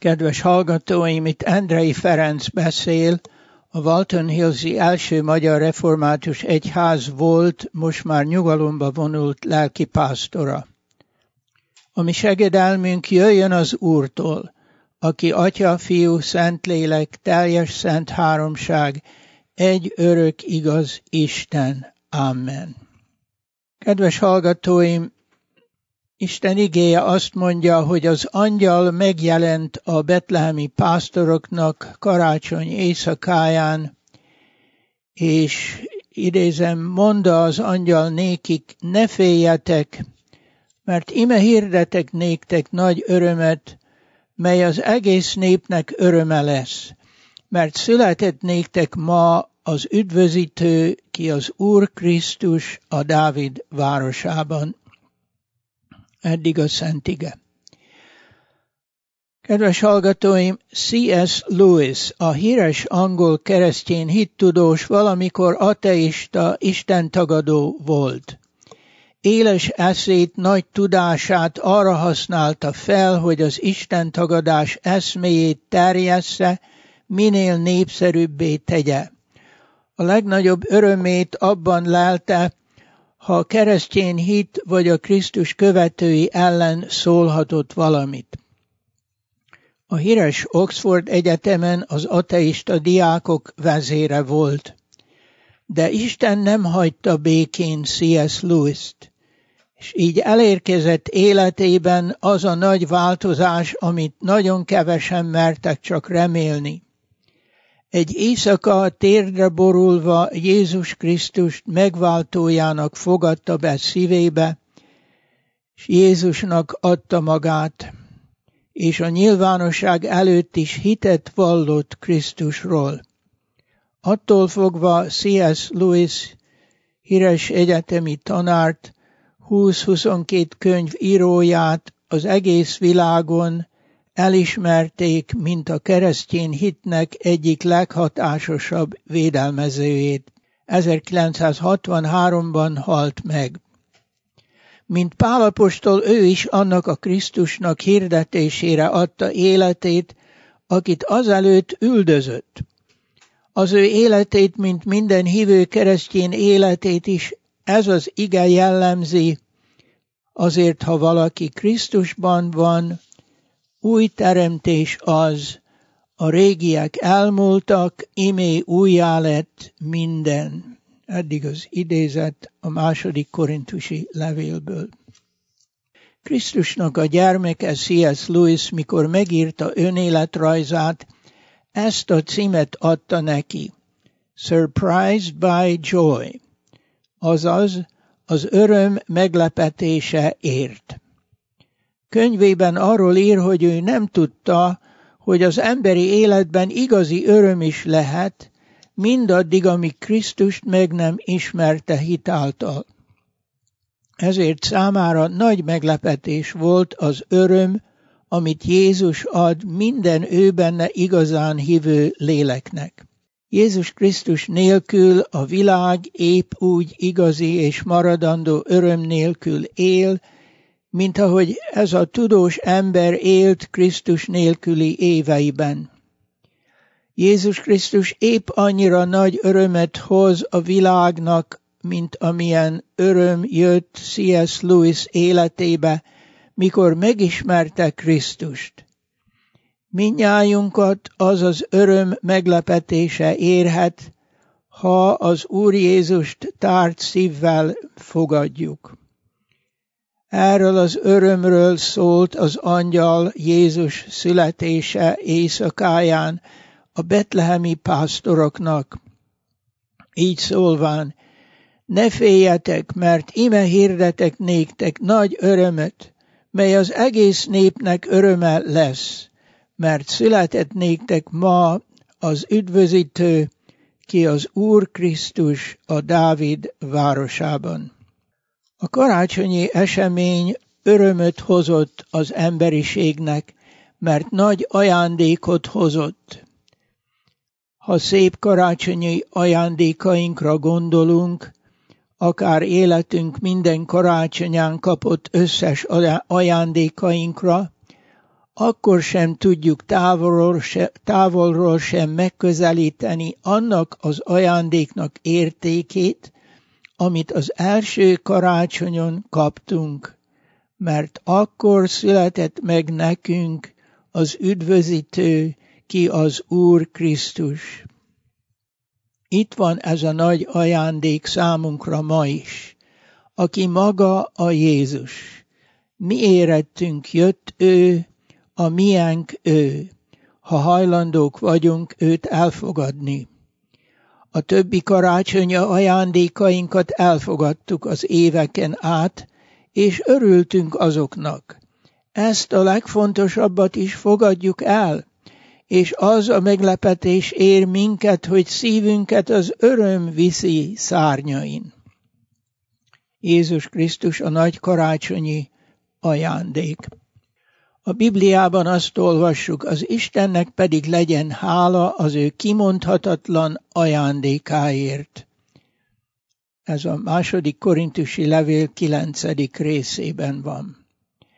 Kedves hallgatóim, itt Endrei Ferenc beszél, a Walton Hillsi első magyar református egyház volt, most már nyugalomba vonult lelkipásztora. A mi segedelmünk jöjjön az Úrtól, aki Atya, Fiú, Szentlélek, teljes szent háromság, egy örök igaz Isten. Amen. Kedves hallgatóim, Isten igéje azt mondja, hogy az angyal megjelent a betlehemi pásztoroknak karácsony éjszakáján, és idézem, mondta az angyal nékik, ne féljetek, mert ime hirdetek néktek nagy örömet, mely az egész népnek öröme lesz, mert született néktek ma az üdvözítő, ki az Úr Krisztus a Dávid városában. Eddig a szent ige. Kedves hallgatóim, C.S. Lewis, a híres angol keresztény hittudós, valamikor ateista, istentagadó volt. Éles eszét, nagy tudását arra használta fel, hogy az istentagadás eszméjét terjessze, minél népszerűbbé tegye. A legnagyobb örömét abban lelte, ha a keresztény hit vagy a Krisztus követői ellen szólhatott valamit. A híres Oxford Egyetemen az ateista diákok vezére volt. De Isten nem hagyta békén C.S. Lewist, és így elérkezett életében az a nagy változás, amit nagyon kevesen mertek csak remélni. Egy éjszaka térdre borulva Jézus Krisztust megváltójának fogadta be szívébe, és Jézusnak adta magát, és a nyilvánosság előtt is hitet vallott Krisztusról. Attól fogva C.S. Lewis híres egyetemi tanárt, 20-22 könyv íróját az egész világon elismerték, mint a keresztény hitnek egyik leghatásosabb védelmezőjét. 1963-ban halt meg. Mint Pál apostol, ő is annak a Krisztusnak hirdetésére adta életét, akit azelőtt üldözött. Az ő életét, mint minden hívő keresztény életét is ez az ige jellemzi, azért ha valaki Krisztusban van, új teremtés az, a régiek elmúltak, imé újjá lett minden. Eddig az idézet a 2. Korintusi levélből. Krisztusnak a gyermeke C.S. Lewis, mikor megírta önéletrajzát, ezt a címet adta neki, Surprised by Joy, azaz az öröm meglepetése ért. Könyvében arról ír, hogy ő nem tudta, hogy az emberi életben igazi öröm is lehet, mindaddig, amíg Krisztust meg nem ismerte hitáltal. Ezért számára nagy meglepetés volt az öröm, amit Jézus ad minden ő benne igazán hívő léleknek. Jézus Krisztus nélkül a világ épp úgy igazi és maradandó öröm nélkül él, mint ahogy ez a tudós ember élt Krisztus nélküli éveiben. Jézus Krisztus épp annyira nagy örömet hoz a világnak, mint amilyen öröm jött C.S. Lewis életébe, mikor megismerte Krisztust. Mindnyájunkat az az öröm meglepetése érhet, ha az Úr Jézust tárt szívvel fogadjuk. Erről az örömről szólt az angyal Jézus születése éjszakáján a betlehemi pásztoroknak. Így szólván, ne féljetek, mert ime hirdetek néktek nagy örömöt, mely az egész népnek öröme lesz, mert született néktek ma az üdvözítő, ki az Úr Krisztus a Dávid városában. A karácsonyi esemény örömöt hozott az emberiségnek, mert nagy ajándékot hozott. Ha szép karácsonyi ajándékainkra gondolunk, akár életünk minden karácsonyán kapott összes ajándékainkra, akkor sem tudjuk távolról sem megközelíteni annak az ajándéknak értékét, amit az első karácsonyon kaptunk, mert akkor született meg nekünk az üdvözítő, ki az Úr Krisztus. Itt van ez a nagy ajándék számunkra ma is, aki maga a Jézus. Mi érettünk jött ő, a miénk ő, ha hajlandók vagyunk őt elfogadni. A többi karácsonyi ajándékainkat elfogadtuk az éveken át, és örültünk azoknak. Ezt a legfontosabbat is fogadjuk el, és az a meglepetés ér minket, hogy szívünket az öröm viszi szárnyain. Jézus Krisztus a nagy karácsonyi ajándék. A Bibliában azt olvassuk, az Istennek pedig legyen hála az ő kimondhatatlan ajándékáért. Ez a 2. Korintusi levél 9. részében van.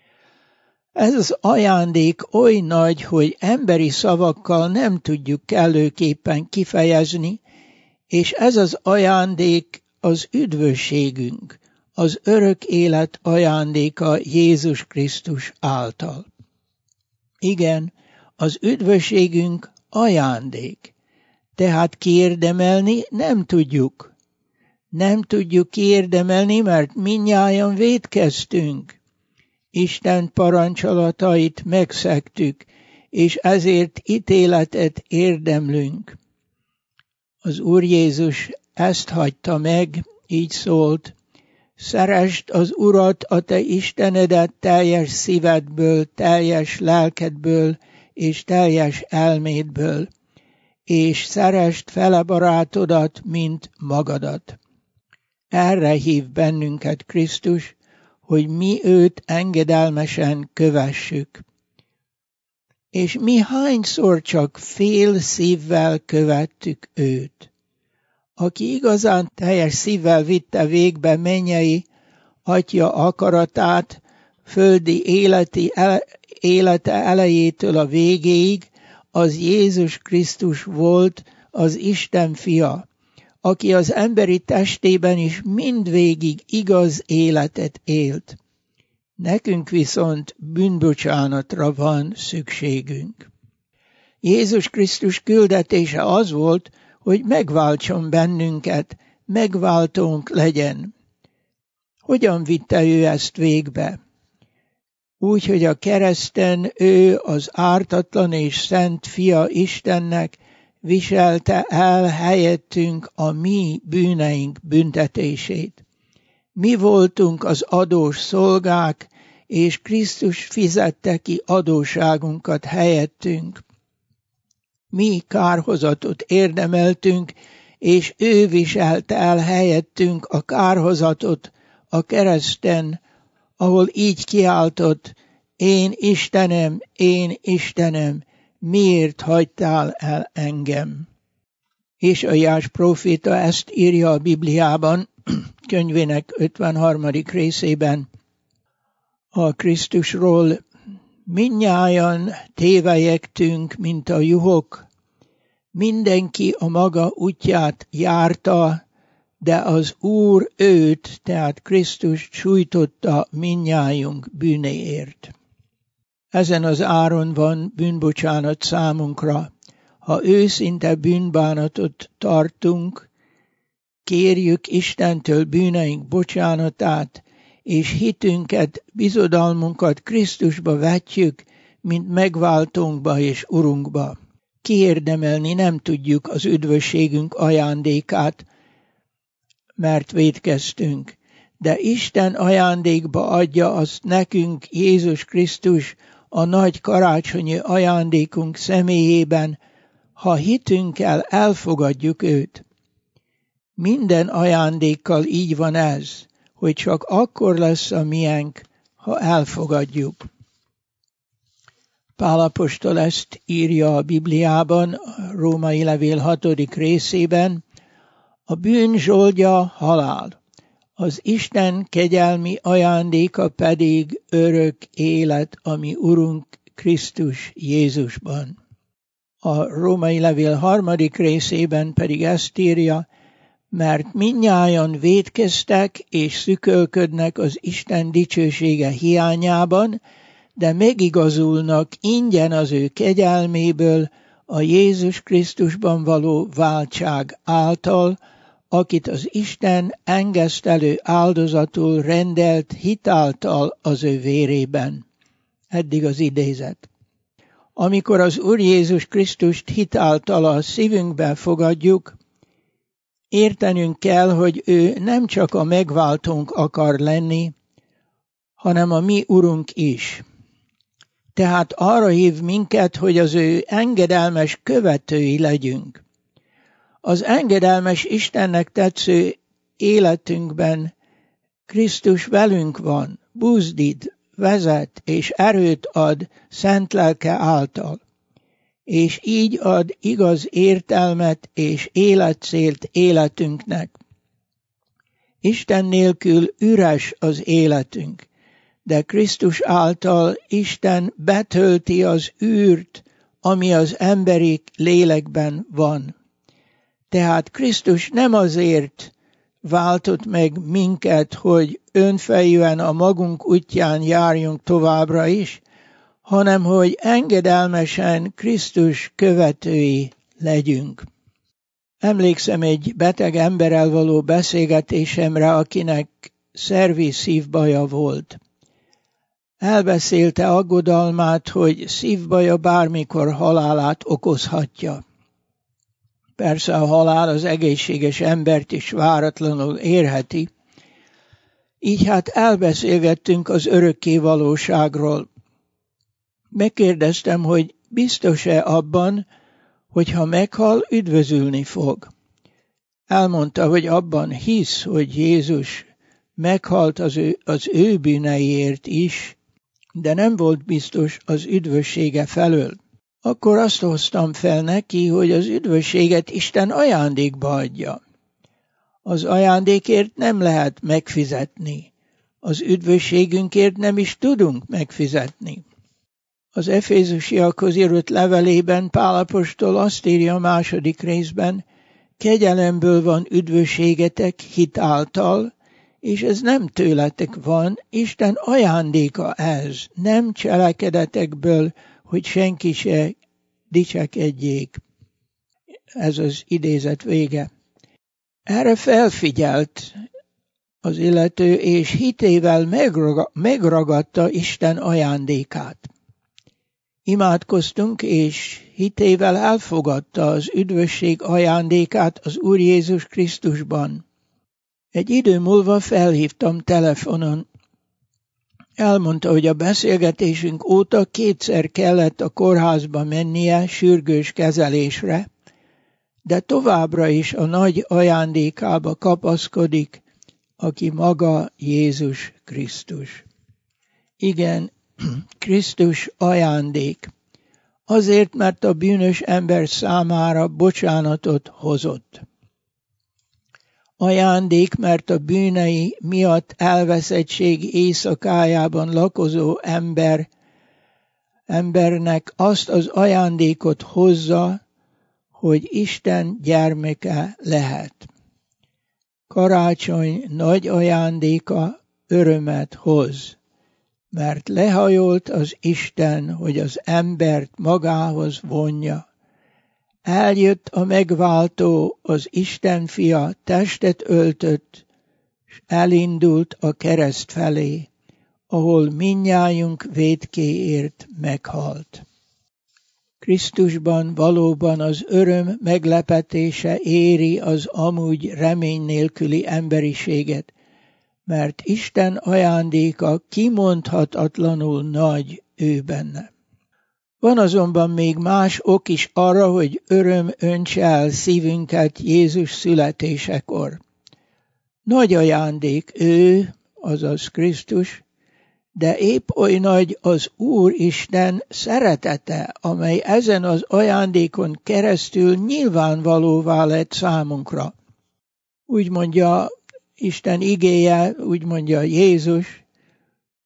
Ez az ajándék oly nagy, hogy emberi szavakkal nem tudjuk kellőképpen kifejezni, és ez az ajándék az üdvösségünk, az örök élet ajándéka Jézus Krisztus által. Igen, az üdvösségünk ajándék, tehát kiérdemelni nem tudjuk. Nem tudjuk kiérdemelni, mert mindnyájan vétkeztünk. Isten parancsolatait megszegtük, és ezért ítéletet érdemlünk. Az Úr Jézus ezt hagyta meg, így szólt: szeresd az Urat, a te Istenedet teljes szívedből, teljes lelkedből és teljes elmédből, és szeresd fele barátodat, mint magadat. Erre hív bennünket Krisztus, hogy mi őt engedelmesen kövessük. És mi hányszor csak fél szívvel követtük őt. Aki igazán teljes szívvel vitte végbe mennyei Atya akaratát, földi élete elejétől a végéig, az Jézus Krisztus volt, az Isten fia, aki az emberi testében is mindvégig igaz életet élt. Nekünk viszont bűnbocsánatra van szükségünk. Jézus Krisztus küldetése az volt, hogy megváltson bennünket, megváltónk legyen. Hogyan vitte ő ezt végbe? Úgy, hogy a kereszten ő az ártatlan és szent fia Istennek viselte el helyettünk a mi bűneink büntetését. Mi voltunk az adós szolgák, és Krisztus fizette ki adósságunkat helyettünk. Mi kárhozatot érdemeltünk, és ő viselte el helyettünk a kárhozatot a kereszten, ahol így kiáltott: én Istenem, miért hagytál el engem? Ézsaiás próféta ezt írja a Bibliában, könyvének 53. részében a Krisztusról: mindnyájan tévelyegtünk, mint a juhok, mindenki a maga útját járta, de az Úr őt, tehát Krisztust sújtotta mindnyájunk bűnéért. Ezen az áron van bűnbocsánat számunkra. Ha őszinte bűnbánatot tartunk, kérjük Istentől bűneink bocsánatát, és hitünket, bizodalmunkat Krisztusba vetjük, mint megváltónkba és Urunkba. Kiérdemelni nem tudjuk az üdvösségünk ajándékát, mert vétkeztünk, de Isten ajándékba adja azt nekünk Jézus Krisztus a nagy karácsonyi ajándékunk személyében, ha hitünkkel elfogadjuk őt. Minden ajándékkal így van ez, hogy csak akkor lesz a miénk, ha elfogadjuk. Pál apostol ezt írja a Bibliában, a Római levél 6. részében: a bűn zsoldja halál, az Isten kegyelmi ajándéka pedig örök élet, ami Urunk Krisztus Jézusban. A Római levél 3. részében pedig ezt írja, mert mindnyájan vétkeztek és szükölködnek az Isten dicsősége hiányában, de megigazulnak ingyen az ő kegyelméből a Jézus Krisztusban való váltság által, akit az Isten engesztelő áldozatul rendelt hitáltal az ő vérében. Eddig az idézet. Amikor az Úr Jézus Krisztust hitáltal a szívünkbe fogadjuk, értenünk kell, hogy ő nem csak a megváltónk akar lenni, hanem a mi Urunk is. Tehát arra hív minket, hogy az ő engedelmes követői legyünk. Az engedelmes Istennek tetsző életünkben Krisztus velünk van, buzdít, vezet és erőt ad szent lelke által, és így ad igaz értelmet és életcélt életünknek. Isten nélkül üres az életünk, de Krisztus által Isten betölti az űrt, ami az emberi lélekben van. Tehát Krisztus nem azért váltott meg minket, hogy önfejűen a magunk útján járjunk továbbra is, hanem hogy engedelmesen Krisztus követői legyünk. Emlékszem egy beteg emberrel való beszélgetésemre, akinek szervi szívbaja volt. Elbeszélte aggodalmát, hogy szívbaja bármikor halálát okozhatja. Persze a halál az egészséges embert is váratlanul érheti, így hát elbeszélgettünk az örökké valóságról. Megkérdeztem, hogy biztos-e abban, hogy ha meghal, üdvözülni fog. Elmondta, hogy abban hisz, hogy Jézus meghalt az ő bűneiért is, de nem volt biztos az üdvössége felől. Akkor azt hoztam fel neki, hogy az üdvösséget Isten ajándékba adja. Az ajándékért nem lehet megfizetni. Az üdvösségünkért nem is tudunk megfizetni. Az Efézusiakhoz írott levelében Pál apostol azt írja a 2. részben, kegyelemből van üdvösségetek hit által, és ez nem tőletek van, Isten ajándéka ez, nem cselekedetekből, hogy senki se dicsekedjék. Ez az idézet vége. Erre felfigyelt az illető, és hitével megragadta Isten ajándékát. Imádkoztunk, és hitével elfogadta az üdvösség ajándékát az Úr Jézus Krisztusban. Egy idő múlva felhívtam telefonon. Elmondta, hogy a beszélgetésünk óta 2-szer kellett a kórházba mennie sürgős kezelésre, de továbbra is a nagy ajándékába kapaszkodik, aki maga Jézus Krisztus. Igen, Krisztus ajándék. Azért, mert a bűnös ember számára bocsánatot hozott. Ajándék, mert a bűnei miatt elveszettség éjszakájában lakozó embernek azt az ajándékot hozza, hogy Isten gyermeke lehet. Karácsony nagy ajándéka örömet hoz, mert lehajolt az Isten, hogy az embert magához vonja. Eljött a megváltó, az Isten fia, testet öltött, s elindult a kereszt felé, ahol mindnyájunk vétkéért meghalt. Krisztusban valóban az öröm meglepetése éri az amúgy remény nélküli emberiséget, mert Isten ajándéka kimondhatatlanul nagy ő benne. Van azonban még más ok is arra, hogy öröm öntse el szívünket Jézus születésekor. Nagy ajándék ő, azaz Krisztus, de épp oly nagy az Úr Isten szeretete, amely ezen az ajándékon keresztül nyilvánvalóvá lett számunkra. Úgy mondja Isten igéje, úgy mondja Jézus,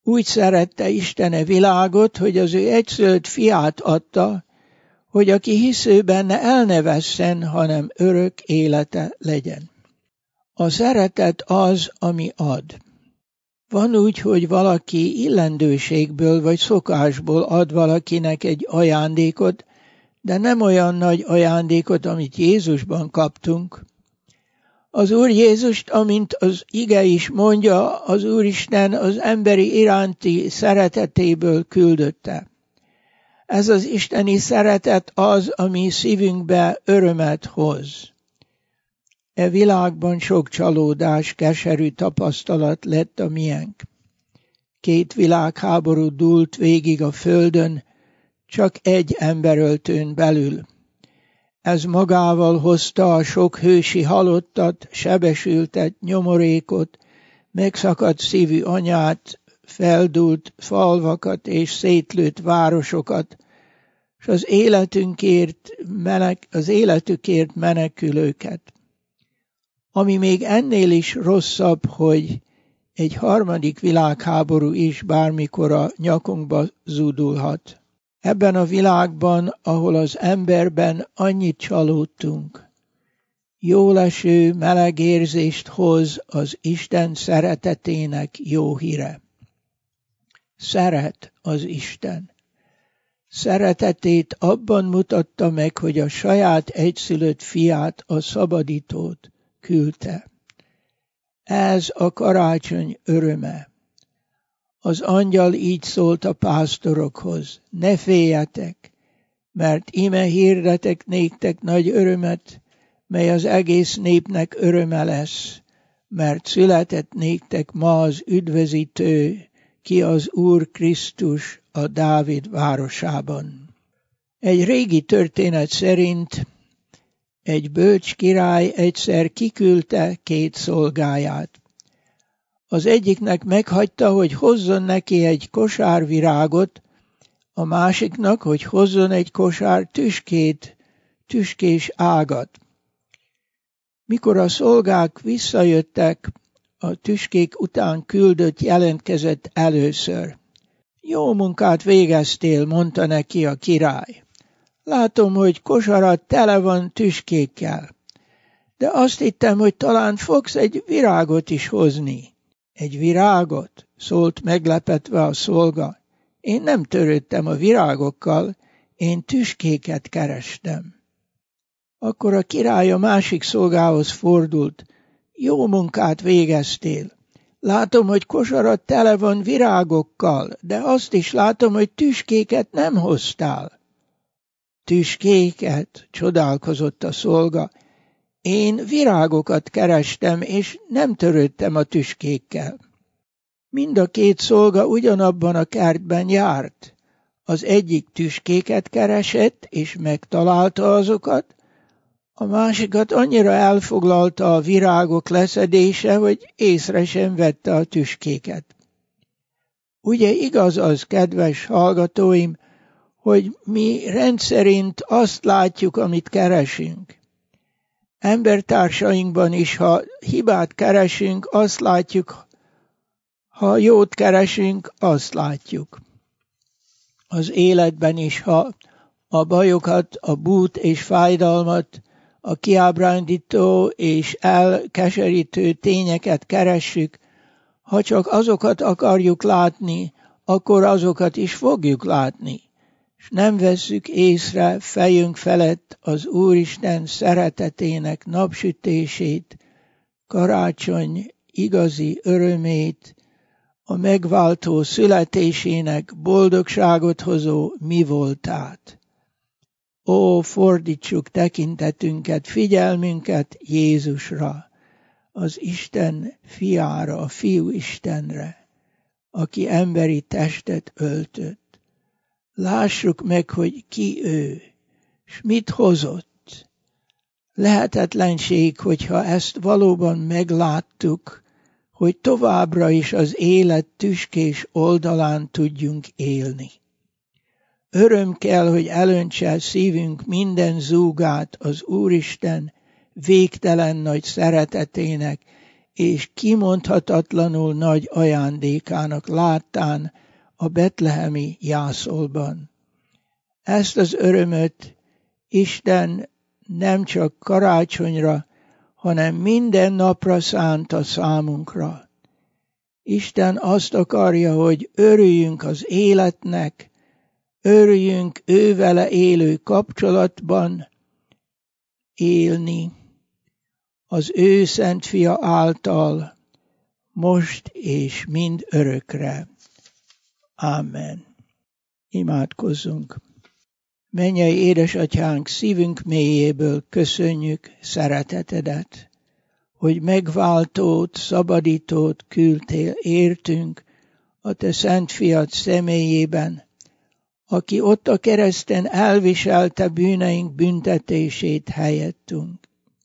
Úgy szerette Isten a világot, hogy az ő egyszülött fiát adta, hogy aki hisző benne el ne vesszen, hanem örök élete legyen. A szeretet az, ami ad. Van úgy, hogy valaki illendőségből vagy szokásból ad valakinek egy ajándékot, de nem olyan nagy ajándékot, amit Jézusban kaptunk. Az Úr Jézust, amint az ige is mondja, az Úristen az emberi iránti szeretetéből küldötte. Ez az isteni szeretet az, ami szívünkbe örömet hoz. E világban sok csalódás, keserű tapasztalat lett a miénk. 2 világháború dúlt végig a földön, csak egy emberöltőn belül. Ez magával hozta a sok hősi halottat, sebesültet, nyomorékot, megszakadt szívű anyát, feldúlt falvakat és szétlőtt városokat, és az életükért menekülőket. Ami még ennél is rosszabb, hogy egy 3. világháború is bármikor a nyakunkba zúdulhat. Ebben a világban, ahol az emberben annyit csalódtunk, jóleső meleg érzést hoz az Isten szeretetének jó híre. Szeret az Isten. Szeretetét abban mutatta meg, hogy a saját egyszülött fiát, a szabadítót küldte. Ez a karácsony öröme. Az angyal így szólt a pásztorokhoz: ne féljetek, mert íme hirdetek néktek nagy örömet, mely az egész népnek öröme lesz, mert született néktek ma az üdvözítő, ki az Úr Krisztus a Dávid városában. Egy régi történet szerint egy bölcs király egyszer kiküldte 2 szolgáját. Az egyiknek meghagyta, hogy hozzon neki egy kosár virágot, a másiknak, hogy hozzon egy kosár tüskés ágat. Mikor a szolgák visszajöttek, a tüskék után küldött jelentkezett először. Jó munkát végeztél, mondta neki a király. Látom, hogy kosarat tele van tüskékkel, de azt hittem, hogy talán fogsz egy virágot is hozni. Egy virágot? Szólt meglepetve a szolga. Én nem törődtem a virágokkal, én tüskéket kerestem. Akkor a király a másik szolgához fordult. Jó munkát végeztél. Látom, hogy kosarat tele van virágokkal, de azt is látom, hogy tüskéket nem hoztál. Tüskéket? Csodálkozott a szolga. Én virágokat kerestem, és nem törődtem a tüskékkel. Mind a 2 szolga ugyanabban a kertben járt. Az egyik tüskéket keresett, és megtalálta azokat, a másikat annyira elfoglalta a virágok leszedése, hogy észre sem vette a tüskéket. Ugye igaz az, kedves hallgatóim, hogy mi rendszerint azt látjuk, amit keresünk. Embertársainkban is, ha hibát keresünk, azt látjuk, ha jót keresünk, azt látjuk. Az életben is, ha a bajokat, a bút és fájdalmat, a kiábrándító és elkeserítő tényeket keressük, ha csak azokat akarjuk látni, akkor azokat is fogjuk látni, és nem vesszük észre fejünk felett az Úristen szeretetének napsütését, karácsony igazi örömét, a megváltó születésének boldogságot hozó mi voltát. Ó, fordítsuk tekintetünket, figyelmünket Jézusra, az Isten fiára, a Fiú Istenre, aki emberi testet öltött. Lássuk meg, hogy ki ő, s mit hozott. Lehetetlenség, hogyha ezt valóban megláttuk, hogy továbbra is az élet tüskés oldalán tudjunk élni. Öröm kell, hogy elöntse szívünk minden zúgát az Úristen végtelen nagy szeretetének és kimondhatatlanul nagy ajándékának láttán a betlehemi jászolban. Ezt az örömöt Isten nem csak karácsonyra, hanem minden napra szánta számunkra. Isten azt akarja, hogy örüljünk az életnek, örüljünk ővele élő kapcsolatban élni, az ő Szent Fia által, most és mind örökre. Ámen. Imádkozzunk. Mennyei édesatyánk, szívünk mélyéből köszönjük szeretetedet, hogy megváltót, szabadítót küldtél értünk a te Szent Fiad személyében, aki ott a kereszten elviselte bűneink büntetését helyettünk.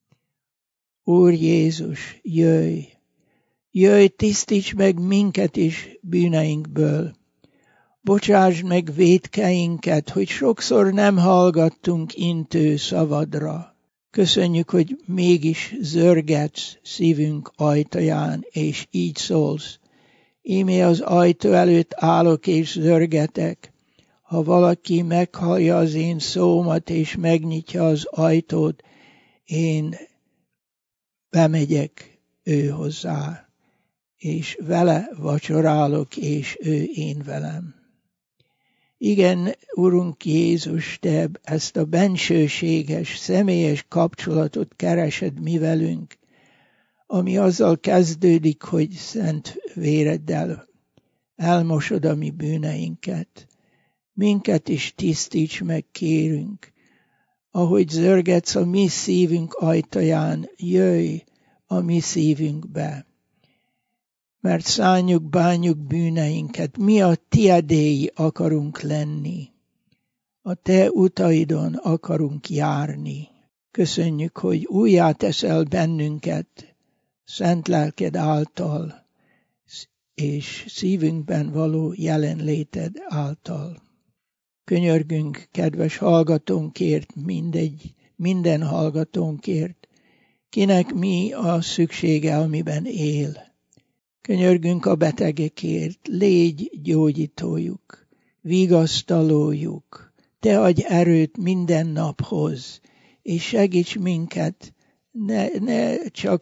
Úr Jézus, jöjj! Jöjj, tisztíts meg minket is bűneinkből. Bocsásd meg vétkeinket, hogy sokszor nem hallgattunk intő szavadra. Köszönjük, hogy mégis zörgetsz szívünk ajtaján, és így szólsz. Íme az ajtó előtt állok és zörgetek. Ha valaki meghallja az én szómat, és megnyitja az ajtót, én bemegyek ő hozzá, és vele vacsorálok, és ő én velem. Igen, Urunk Jézus, te ezt a bensőséges, személyes kapcsolatot keresed mi velünk, ami azzal kezdődik, hogy szent véreddel elmosod a mi bűneinket. Minket is tisztíts meg, kérünk. Ahogy zörgetsz a mi szívünk ajtaján, jöjj a mi szívünkbe. Mert szánjuk, bánjuk bűneinket, mi a tiedéi akarunk lenni. A te utaidon akarunk járni. Köszönjük, hogy újjá teszel bennünket, szent lelked által, és szívünkben való jelenléted által. Könyörgünk kedves hallgatónkért, minden hallgatónkért, kinek mi a szüksége, amiben él. Könyörgünk a betegekért, légy gyógyítójuk, vigasztalójuk, te adj erőt minden naphoz, és segíts minket, ne csak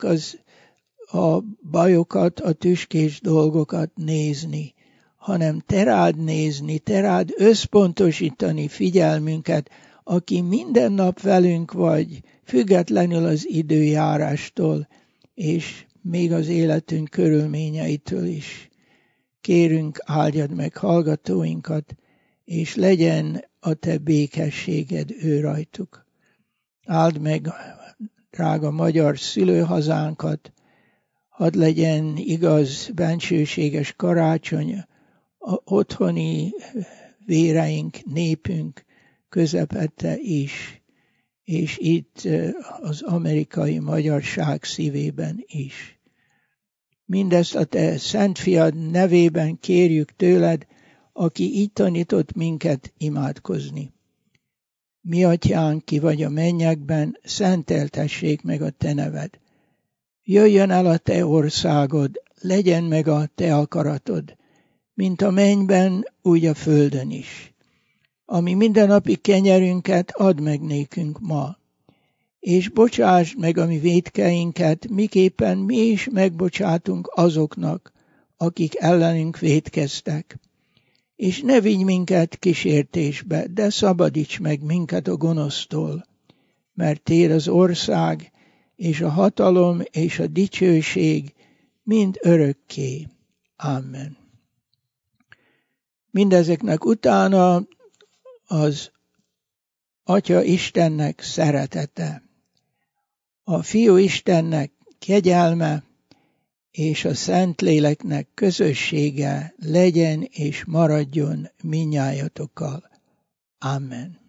a bajokat, a tüskés dolgokat nézni, hanem te rád nézni, te rád összpontosítani figyelmünket, aki minden nap velünk vagy, függetlenül az időjárástól, és még az életünk körülményeitől is. Kérünk, áldjad meg hallgatóinkat, és legyen a te békességed ő rajtuk. Áld meg, drága magyar szülőhazánkat, hadd legyen igaz, bensőséges karácsony, a otthoni véreink, népünk közepette is, és itt az amerikai magyarság szívében is. Mindezt a te Szent Fiad nevében kérjük tőled, aki így tanított minket imádkozni. Mi atyánk, ki vagy a mennyekben, szenteltessék meg a te neved. Jöjjön el a te országod, legyen meg a te akaratod, mint a mennyben, úgy a földön is. Ami mindennapi kenyerünket add meg nékünk ma, és bocsásd meg a mi vétkeinket, miképpen mi is megbocsátunk azoknak, akik ellenünk vétkeztek. És ne vigy minket kísértésbe, de szabadíts meg minket a gonosztól, mert téd az ország, és a hatalom, és a dicsőség mind örökké. Amen. Mindezeknek utána az Atya Istennek szeretete, a Fiú Istennek kegyelme, és a Szentléleknek közössége legyen és maradjon mindnyájatokkal. Amen.